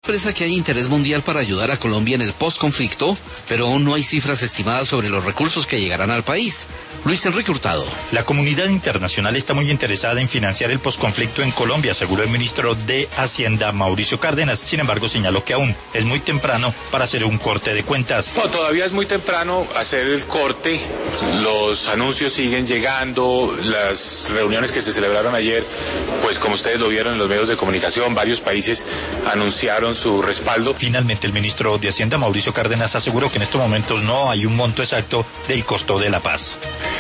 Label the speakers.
Speaker 1: Expresa que hay interés mundial para ayudar a Colombia en el postconflicto, pero aún no hay cifras estimadas sobre los recursos que llegarán al país. Luis Enrique Hurtado.
Speaker 2: La comunidad internacional está muy interesada en financiar el postconflicto en Colombia, aseguró el ministro de Hacienda, Mauricio Cárdenas. Sin embargo, señaló que aún es muy temprano para hacer un corte de cuentas.
Speaker 3: No, todavía es muy temprano hacer el corte. Los anuncios siguen llegando, las reuniones que se celebraron ayer, pues como ustedes lo vieron en los medios de comunicación, varios países anunciaron su respaldo.
Speaker 2: Finalmente, el ministro de Hacienda, Mauricio Cárdenas, aseguró que en estos momentos no hay un monto exacto del costo de la paz.